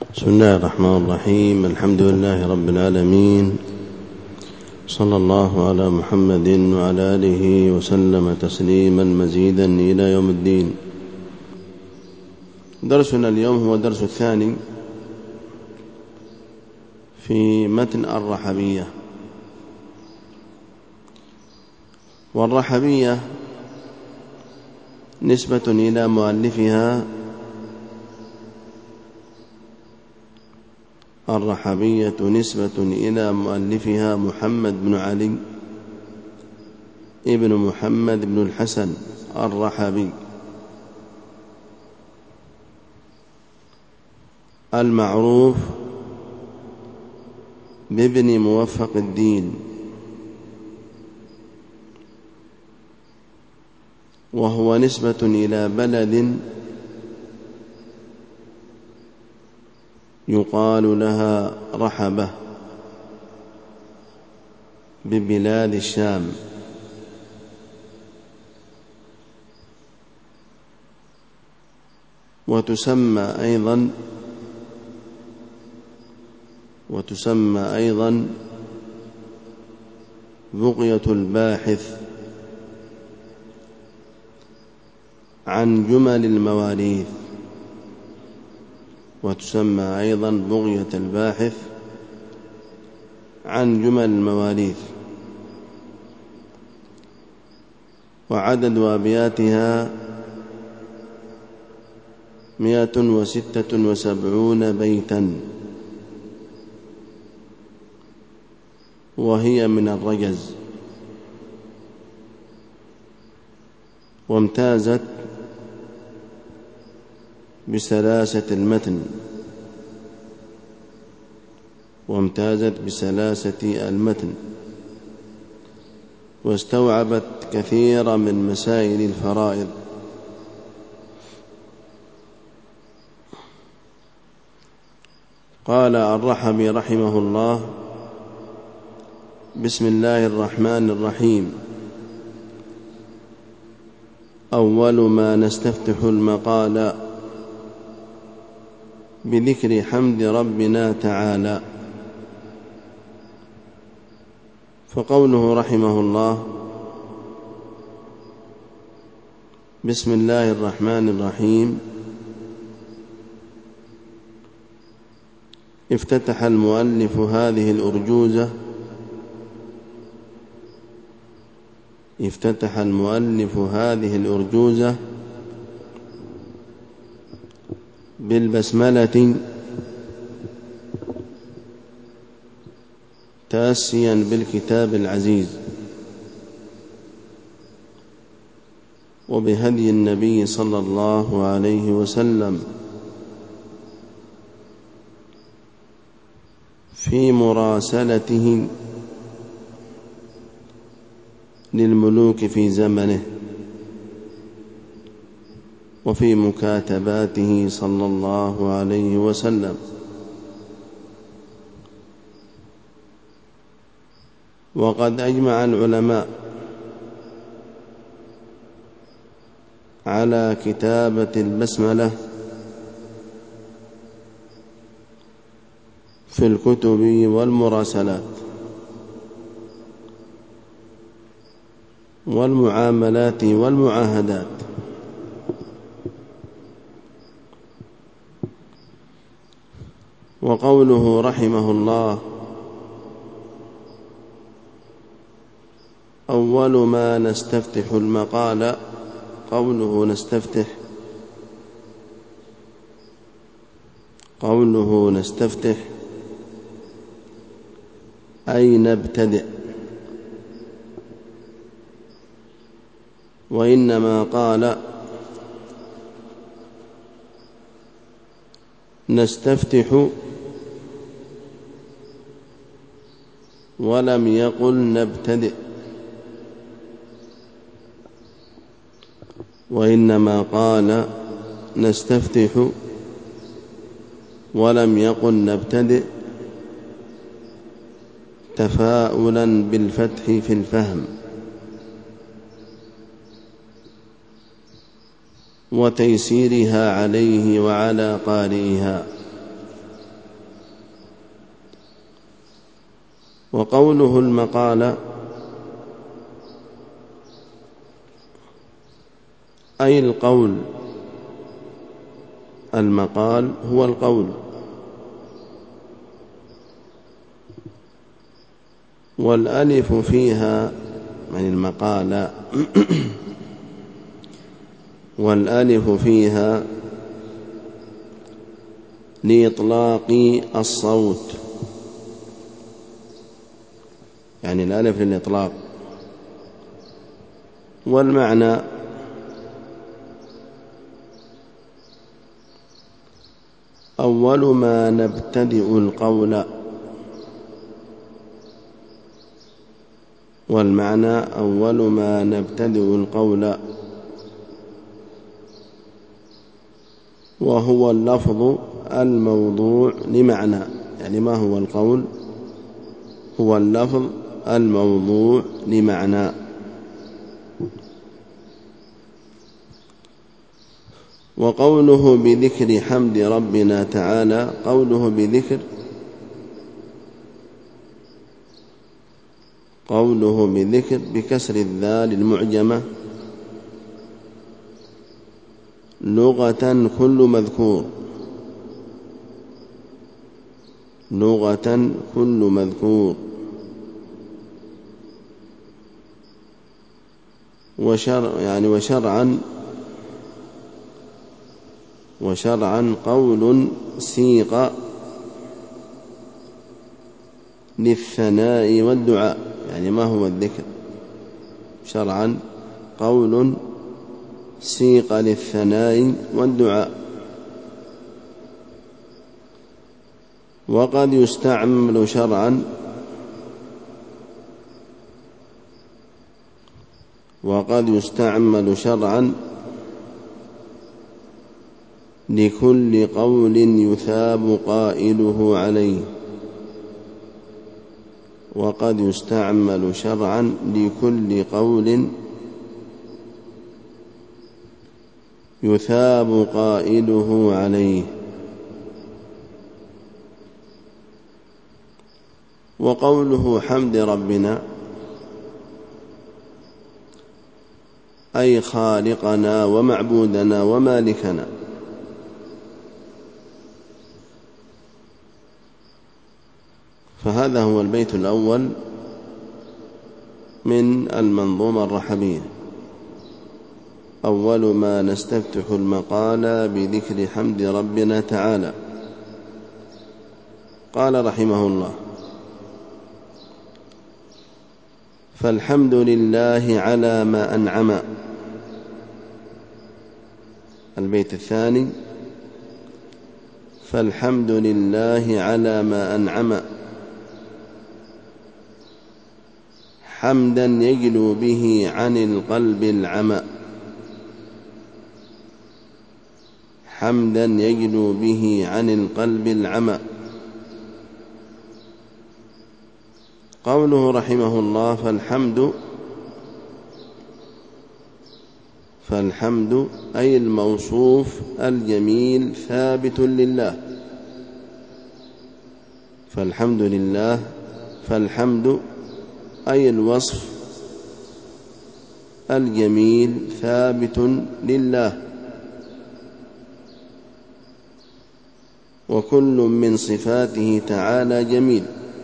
بسم الله الرحمن الرحيم. الحمد لله رب العالمين، صلى الله على محمد وعلى آله وسلم تسليما مزيدا إلى يوم الدين. درسنا اليوم هو درس الثاني في متن الرحبية. والرحبية نسبة إلى مؤلفها محمد بن علي ابن محمد بن الحسن الرحبي، المعروف بابن موفق الدين، وهو نسبة إلى بلد يقال لها رحبة ببلاد الشام. وتسمى أيضا بقية الباحث عن جمل المواريث. وعدد أبياتها 176 بيتا، وهي من الرجز. وامتازت بسلاسة المتن، واستوعبت كثيرا من مسائل الفرائض. قال الرحبي رحمه الله: بسم الله الرحمن الرحيم. أول ما نستفتح المقال بذكر حمد ربنا تعالى. فقوله رحمه الله بسم الله الرحمن الرحيم، افتتح المؤلف هذه الأرجوزة بالبسملة تأسيا بالكتاب العزيز، وبهدي النبي صلى الله عليه وسلم في مراسلته للملوك في زمنه، وفي مكاتباته صلى الله عليه وسلم. وقد أجمع العلماء على كتابة البسملة في الكتب والمراسلات والمعاملات والمعاهدات. وقوله رحمه الله أول ما نستفتح المقال، قوله نستفتح أي نبتدئ. وإنما قال نستفتح ولم يقل نبتدئ. وإنما قال نستفتح ولم يقل نبتدئ تفاؤلا بالفتح في الفهم، وتيسيرها عليه وعلى قارئها. وقوله المقال أي القول، المقال هو القول. والألف فيها يعني المقال والألف فيها لإطلاق الصوت، يعني الألف للإطلاق. والمعنى أول ما نبتدئ القول، والمعنى أول ما نبتدئ القول، وهو اللفظ الموضوع لمعنى. يعني ما هو القول؟ هو اللفظ الموضوع لمعنى. وقوله بذكر حمد ربنا تعالى، قوله بذكر بكسر الذال المعجمة، لغة كل مذكور، لغة كل مذكور. وشرعا قول سيق للثناء والدعاء. يعني ما هو الذكر؟ شرعا قول سيق للثناء والدعاء. وقد يستعمل شرعا لكل قول يثاب قائله عليه. وقد يستعمل شرعا لكل قول يثاب قائله عليه. وقوله حمد ربنا أي خالقنا ومعبودنا ومالكنا. فهذا هو البيت الأول من المنظومة الرحبية. أول ما نستفتح المقال بذكر حمد ربنا تعالى. قال رحمه الله: فالحمد لله على ما أنعم. البيت الثاني: فالحمد لله على ما أنعم، حمدا يجلو به عن القلب العمى، حمدا يجلو به عن القلب العمى. قوله رحمه الله فالحمد أي الموصوف الجميل ثابت لله. فالحمد لله، فالحمد أي الوصف الجميل ثابت لله. وكل من صفاته تعالى جميل،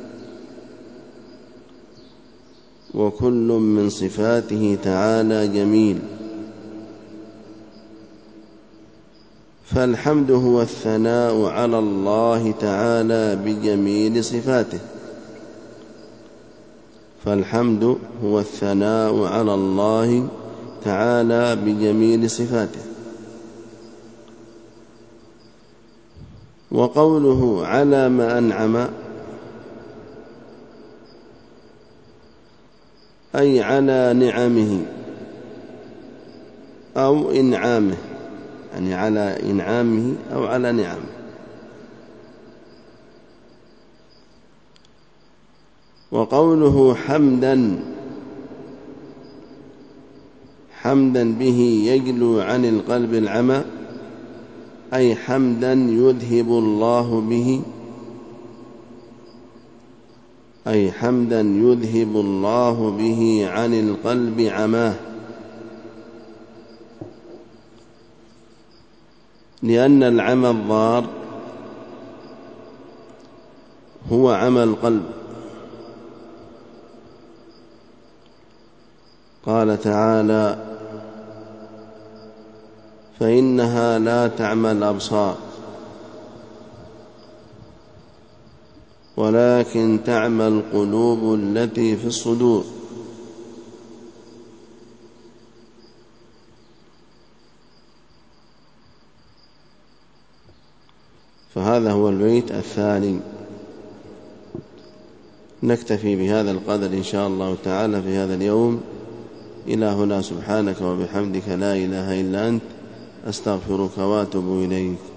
وكل من صفاته تعالى جميل. فالحمد هو الثناء على الله تعالى بجميل صفاته. فالحمد هو الثناء على الله تعالى بجميل صفاته. وقوله على ما أنعم أي على نعمه أو إنعامه، يعني على إنعامه أو على نعمه. وقوله حمدا به يجلو عن القلب العمى أي حمدا يذهب الله به أي حمدا يذهب الله به عن القلب عماه، لأن العمى الضار هو عمى القلب. قال تعالى: فإنها لا تعمى الأبصار ولكن تعمى القلوب التي في الصدور. فهذا هو البيت الثاني. نكتفي بهذا القدر إن شاء الله تعالى في هذا اليوم. إلى هنا، سبحانك وبحمدك، لا إله إلا أنت، أستغفرك وأتوب إليك.